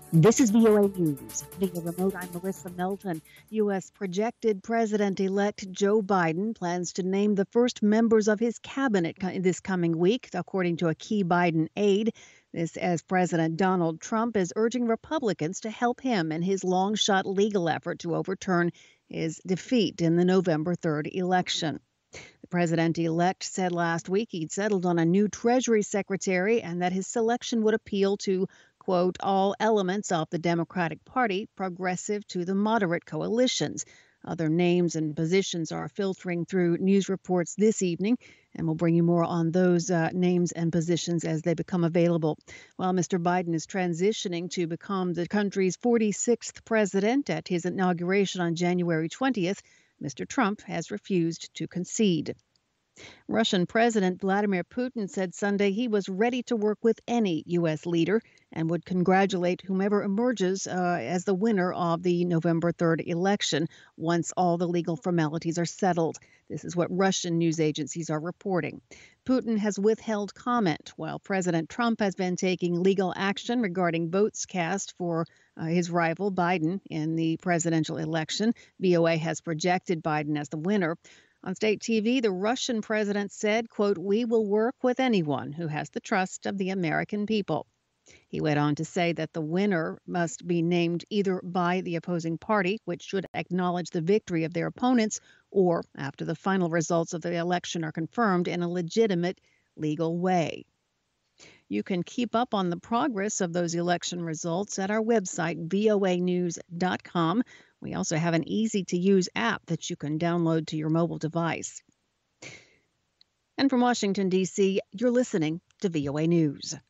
This is VOA News. Via remote, I'm Melissa Melton. U.S. projected President-elect Joe Biden plans to name the first members of his cabinet this coming week, according to a key Biden aide. This as President Donald Trump is urging Republicans to help him in his long-shot legal effort to overturn his defeat in the November 3rd election. The president-elect said last week he'd settled on a new Treasury Secretary and that his selection would appeal to, quote, all elements of the Democratic Party, progressive to the moderate coalitions. Other names and positions are filtering through news reports this evening, and we'll bring you more on those names and positions as they become available. While Mr. Biden is transitioning to become the country's 46th president at his inauguration on January 20th, Mr. Trump has refused to concede. Russian President Vladimir Putin said Sunday he was ready to work with any U.S. leader and would congratulate whomever emerges as the winner of the November 3rd election once all the legal formalities are settled. This is what Russian news agencies are reporting. Putin has withheld comment, while President Trump has been taking legal action regarding votes cast for his rival Biden in the presidential election. VOA has projected Biden as the winner. On state TV, the Russian president said, quote, we will work with anyone who has the trust of the American people. He went on to say that the winner must be named either by the opposing party, which should acknowledge the victory of their opponents, or after the final results of the election are confirmed in a legitimate legal way. You can keep up on the progress of those election results at our website, voanews.com. We also have an easy-to-use app that you can download to your mobile device. And from Washington, D.C., you're listening to VOA News.